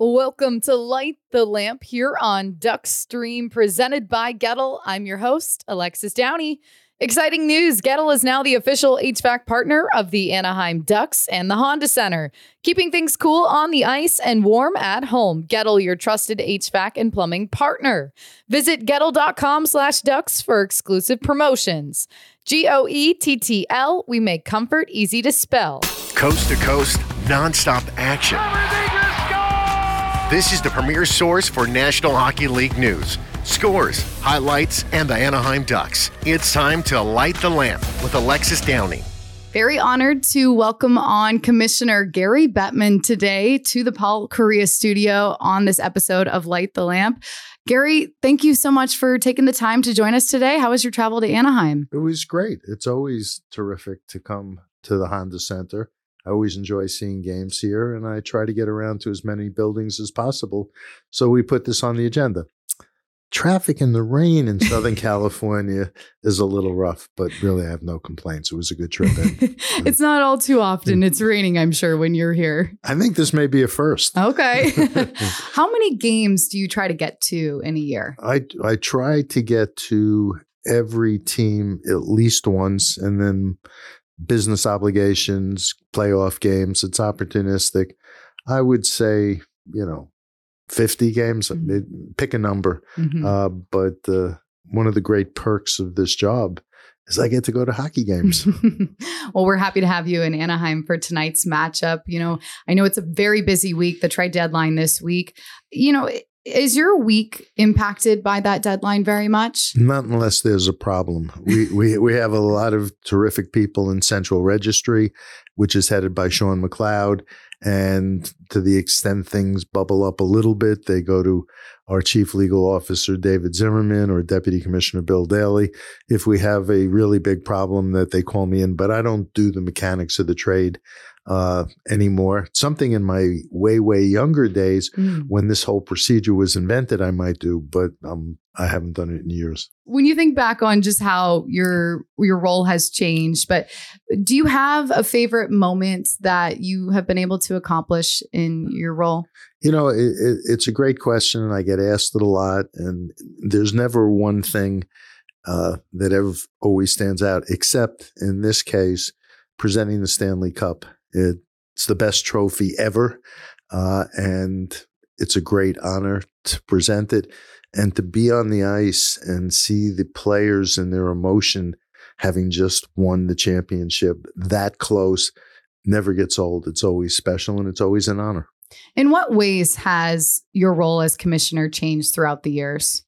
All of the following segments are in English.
Welcome to Light the Lamp here on Duck Stream, presented by Gettle. I'm your host, Alexis Downey. Exciting news. Gettle is now the official HVAC partner of the Anaheim Ducks and the Honda Center, keeping things cool on the ice and warm at home. Gettle, your trusted HVAC and plumbing partner. Visit Gettle.com/Ducks for exclusive promotions. GOETTL, we make comfort easy to spell. Coast to coast, nonstop action. This is the premier source for National Hockey League news, scores, highlights, and the Anaheim Ducks. It's time to light the lamp with Alexis Downey. Very honored to welcome on Commissioner Gary Bettman today to the Paul Kariya studio on this episode of Light the Lamp. Gary, thank you so much for taking the time to join us today. How was your travel to Anaheim? It was great. It's always terrific to come to the Honda Center. I always enjoy seeing games here, and I try to get around to as many buildings as possible. So we put this on the agenda. Traffic in the rain in Southern California is a little rough, but really I have no complaints. It was a good trip. It's not all too often. It's raining, I'm sure, when you're here. I think this may be a first. Okay. How many games do you try to get to in a year? I try to get to every team at least once, and then business obligations, playoff games. It's opportunistic. I would say, 50 games, pick a number. Mm-hmm. But one of the great perks of this job is I get to go to hockey games. Well, we're happy to have you in Anaheim for tonight's matchup. I know it's a very busy week, the trade deadline this week. Is your week impacted by that deadline very much? Not unless there's a problem. We have a lot of terrific people in Central Registry, which is headed by Sean McLeod. And to the extent things bubble up a little bit, they go to our Chief Legal Officer, David Zimmerman, or Deputy Commissioner Bill Daly. If we have a really big problem, that they call me in, but I don't do the mechanics of the trade anymore. Something in my way younger days when this whole procedure was invented, I might do, but I haven't done it in years. When you think back on just how your role has changed, but do you have a favorite moment that you have been able to accomplish in your role? It's a great question, and I get asked it a lot, and there's never one thing that ever always stands out, except in this case, presenting the Stanley Cup. It's the best trophy ever, and it's a great honor to present it and to be on the ice and see the players and their emotion having just won the championship that close never gets old. It's always special, and it's always an honor. In what ways has your role as commissioner changed throughout the years?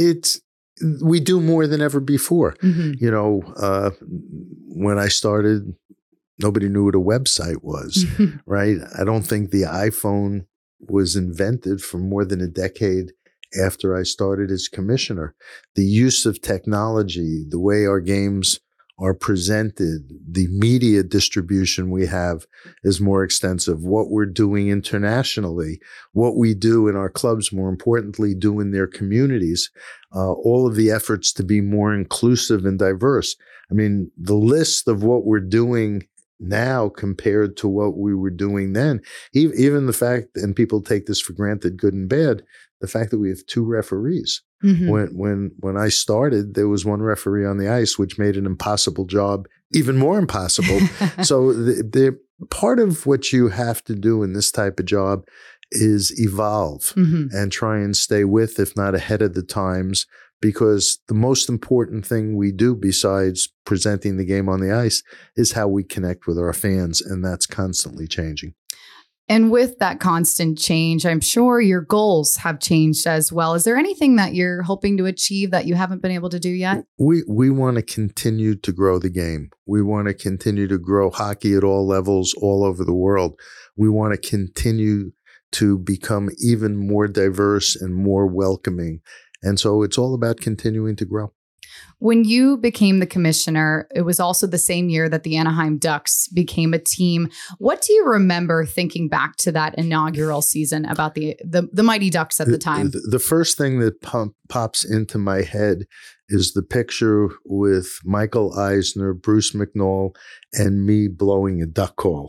We do more than ever before. Mm-hmm. When I started, nobody knew what a website was, right? I don't think the iPhone was invented for more than a decade after I started as commissioner. The use of technology, the way our games are presented, the media distribution we have is more extensive. What we're doing internationally, what we do in our clubs, more importantly, do in their communities, all of the efforts to be more inclusive and diverse. I mean, the list of what we're doing now compared to what we were doing then, even the fact, and people take this for granted, good and bad, the fact that we have 2 referees. Mm-hmm. When I started, there was 1 referee on the ice, which made an impossible job even more impossible. So the part of what you have to do in this type of job is evolve and try and stay with, if not ahead of the times, because the most important thing we do besides presenting the game on the ice is how we connect with our fans, and that's constantly changing. And with that constant change, I'm sure your goals have changed as well. Is there anything that you're hoping to achieve that you haven't been able to do yet? We want to continue to grow the game. We want to continue to grow hockey at all levels all over the world. We want to continue to become even more diverse and more welcoming. And so it's all about continuing to grow. When you became the commissioner, it was also the same year that the Anaheim Ducks became a team. What do you remember thinking back to that inaugural season about the Mighty Ducks at the time? The first thing that pops into my head is the picture with Michael Eisner, Bruce McNall, and me blowing a duck call.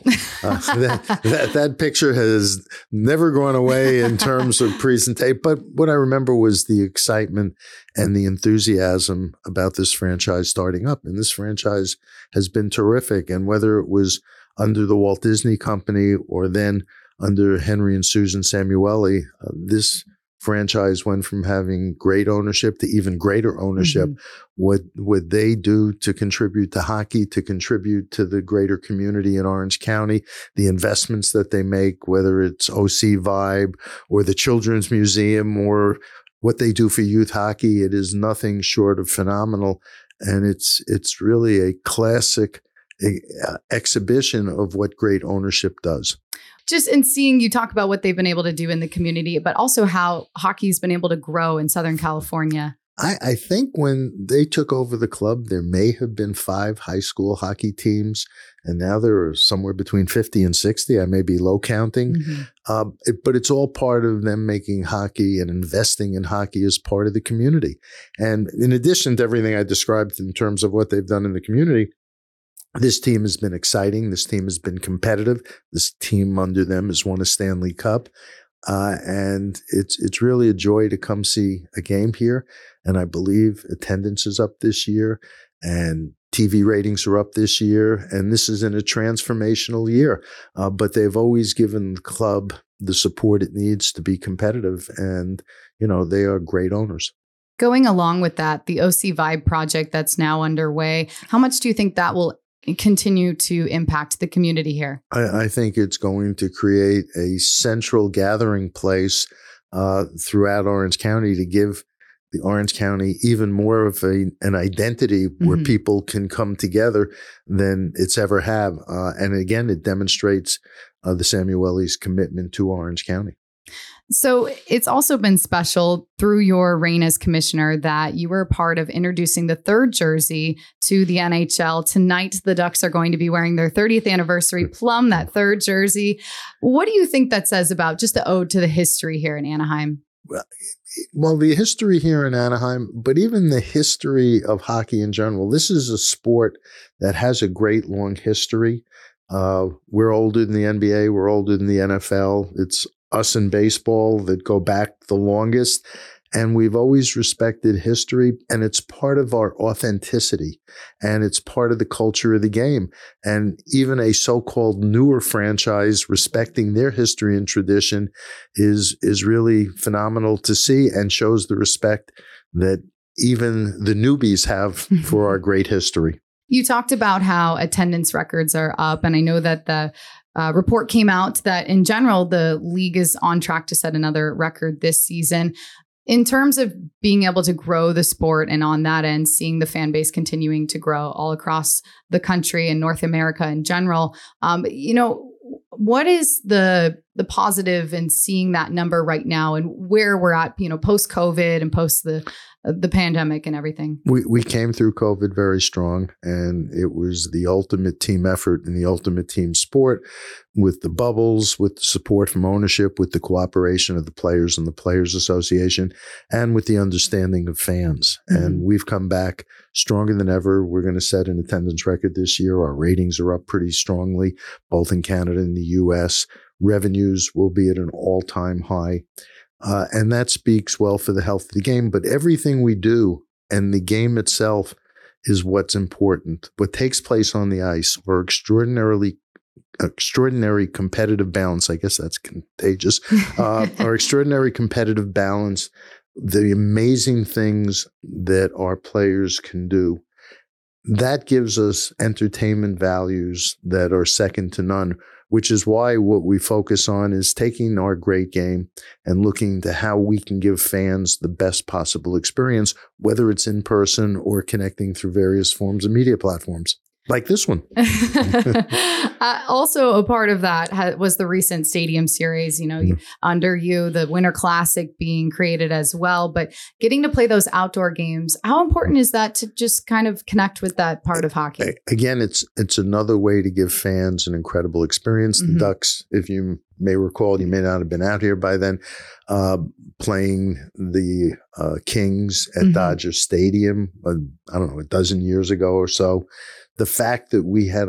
That picture has never gone away in terms of presentation. But what I remember was the excitement and the enthusiasm about this franchise starting up. And this franchise has been terrific. And whether it was under the Walt Disney Company or then under Henry and Susan Samueli, this franchise went from having great ownership to even greater ownership. What would they do to contribute to hockey, to contribute to the greater community in Orange County, the investments that they make, whether it's OC Vibe or the Children's Museum or what they do for youth hockey, it is nothing short of phenomenal. And it's really a classic exhibition of what great ownership does. Just in seeing you talk about what they've been able to do in the community, but also how hockey's been able to grow in Southern California. I think when they took over the club, there may have been 5 high school hockey teams, and now there are somewhere between 50 and 60. I may be low counting, but it's all part of them making hockey and investing in hockey as part of the community. And in addition to everything I described in terms of what they've done in the community, this team has been exciting. This team has been competitive. This team under them has won a Stanley Cup. And it's really a joy to come see a game here. And I believe attendance is up this year and TV ratings are up this year. And this is in a transformational year. But they've always given the club the support it needs to be competitive. And, they are great owners. Going along with that, the OC Vibe project that's now underway, how much do you think that will continue to impact the community here? I think it's going to create a central gathering place throughout Orange County to give the Orange County even more of an identity where people can come together than it's ever have. And again, it demonstrates the Samueli's commitment to Orange County. So it's also been special through your reign as commissioner that you were a part of introducing the 3rd jersey to the NHL. Tonight, the Ducks are going to be wearing their 30th anniversary plum, that 3rd jersey. What do you think that says about just the ode to the history here in Anaheim? Well, the history here in Anaheim, but even the history of hockey in general, this is a sport that has a great long history. We're older than the NBA. We're older than the NFL. It's us in baseball that go back the longest. And we've always respected history, and it's part of our authenticity, and it's part of the culture of the game. And even a so-called newer franchise respecting their history and tradition is really phenomenal to see and shows the respect that even the newbies have for our great history. You talked about how attendance records are up, and I know that the report came out that in general, the league is on track to set another record this season. In terms of being able to grow the sport and on that end, seeing the fan base continuing to grow all across the country and North America in general, what is the positive in seeing that number right now and where we're at, post COVID and post the pandemic and everything? We came through COVID very strong, and it was the ultimate team effort and the ultimate team sport with the bubbles, with the support from ownership, with the cooperation of the players and the Players Association, and with the understanding of fans. And we've come back stronger than ever. We're going to set an attendance record this year. Our ratings are up pretty strongly, both in Canada and the U.S. Revenues will be at an all-time high. And that speaks well for the health of the game. But everything we do and the game itself is what's important. What takes place on the ice are extraordinary competitive balance. I guess that's contagious. Our extraordinary competitive balance, the amazing things that our players can do. That gives us entertainment values that are second to none, which is why what we focus on is taking our great game and looking to how we can give fans the best possible experience, whether it's in person or connecting through various forms of media platforms. Like this one. Also, a part of that was the recent Stadium Series, under you, the Winter Classic being created as well. But getting to play those outdoor games, how important is that to just kind of connect with that part of hockey? Again, it's another way to give fans an incredible experience. The Ducks, if you may recall, you may not have been out here by then, playing the Kings at Dodger Stadium, I don't know, a dozen years ago or so. The fact that we had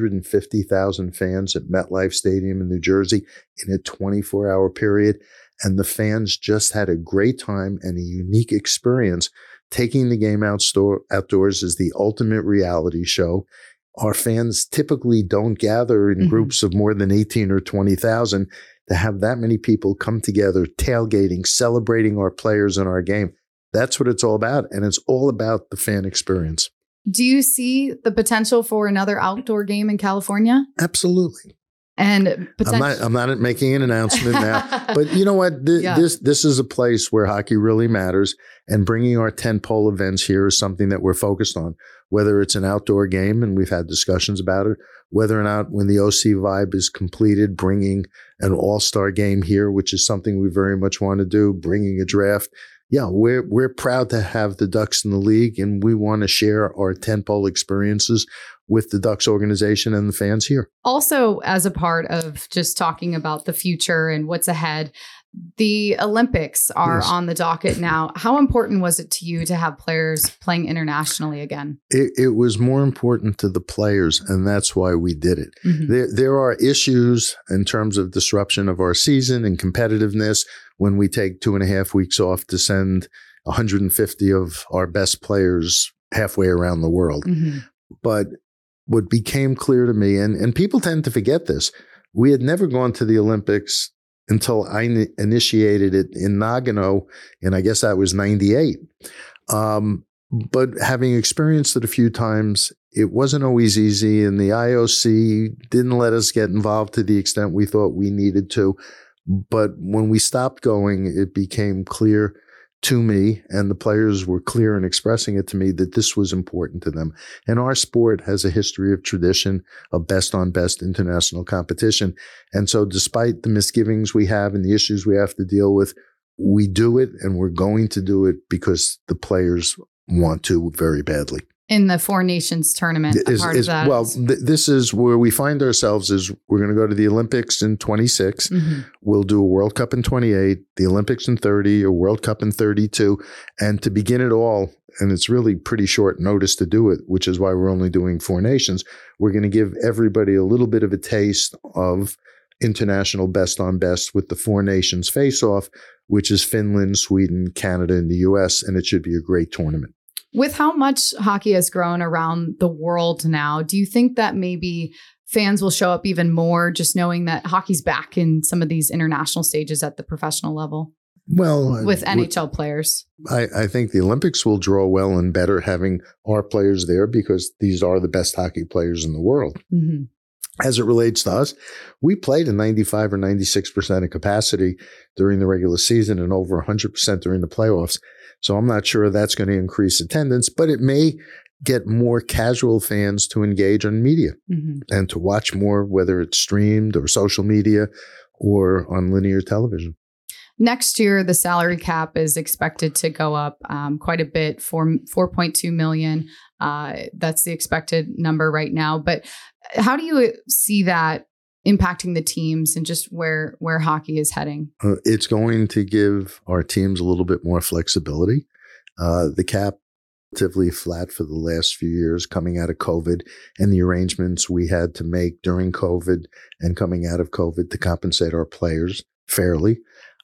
150,000 fans at MetLife Stadium in New Jersey in a 24-hour period, and the fans just had a great time and a unique experience. Taking the game outdoors is the ultimate reality show. Our fans typically don't gather in groups of more than 18 or 20,000. To have that many people come together, tailgating, celebrating our players and our game, that's what it's all about. And it's all about the fan experience. Do you see the potential for another outdoor game in California? Absolutely. And I'm not making an announcement now, but you know what? This is a place where hockey really matters, and bringing our tentpole events here is something that we're focused on. Whether it's an outdoor game, and we've had discussions about it, whether or not when the OC Vibe is completed, bringing an all-star game here, which is something we very much want to do, bringing a draft. Yeah, we're proud to have the Ducks in the league, and we want to share our tentpole experiences with the Ducks organization and the fans here. Also, as a part of just talking about the future and what's ahead, the Olympics are on the docket now. How important was it to you to have players playing internationally again? It was more important to the players, and that's why we did it. There are issues in terms of disruption of our season and competitiveness when we take 2.5 weeks off to send 150 of our best players halfway around the world. But what became clear to me, and people tend to forget this, we had never gone to the Olympics until I initiated it in Nagano, and I guess that was 98. But having experienced it a few times, it wasn't always easy, and the IOC didn't let us get involved to the extent we thought we needed to. But when we stopped going, it became clear to me, and the players were clear in expressing it to me, that this was important to them. And our sport has a history of tradition of best on best international competition. And so despite the misgivings we have and the issues we have to deal with, we do it, and we're going to do it because the players want to very badly. In the Four Nations tournament, part of that. Well, this is where we find ourselves. Is we're going to go to the Olympics in 26. We'll do a World Cup in 28, the Olympics in 30, a World Cup in 32. And to begin it all, and it's really pretty short notice to do it, which is why we're only doing Four Nations, we're going to give everybody a little bit of a taste of international best on best with the Four Nations face-off, which is Finland, Sweden, Canada, and the U.S., and it should be a great tournament. With how much hockey has grown around the world now, do you think that maybe fans will show up even more just knowing that hockey's back in some of these international stages at the professional level? Well, with NHL players, I think the Olympics will draw well and better having our players there because these are the best hockey players in the world. As it relates to us, we played in 95 or 96% of capacity during the regular season and over 100% during the playoffs. So I'm not sure that's going to increase attendance, but it may get more casual fans to engage on media and to watch more, whether it's streamed or social media or on linear television. Next year, the salary cap is expected to go up quite a bit, for $4.2 million. That's the expected number right now. But how do you see that impacting the teams and just where hockey is heading? It's going to give our teams a little bit more flexibility. The cap relatively flat for the last few years coming out of COVID, and the arrangements we had to make during COVID and coming out of COVID to compensate our players fairly.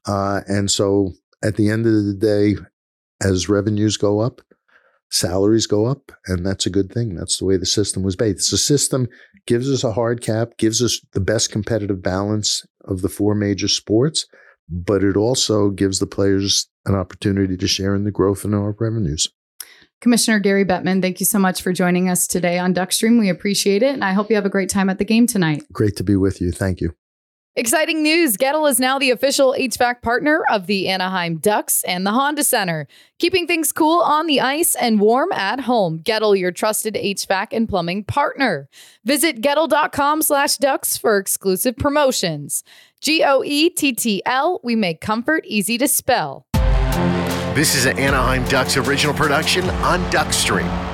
And so at the end of the day, as revenues go up, salaries go up, and that's a good thing. That's the way the system was made. The system gives us a hard cap, gives us the best competitive balance of the four major sports, but it also gives the players an opportunity to share in the growth in our revenues. Commissioner Gary Bettman, thank you so much for joining us today on Duckstream. We appreciate it, and I hope you have a great time at the game tonight. Great to be with you. Thank you. Exciting news. Gettle is now the official HVAC partner of the Anaheim Ducks and the Honda Center, keeping things cool on the ice and warm at home. Gettle, your trusted HVAC and plumbing partner. Visit Gettle.com/Ducks for exclusive promotions. GOETTL, we make comfort easy to spell. This is an Anaheim Ducks original production on Duckstream.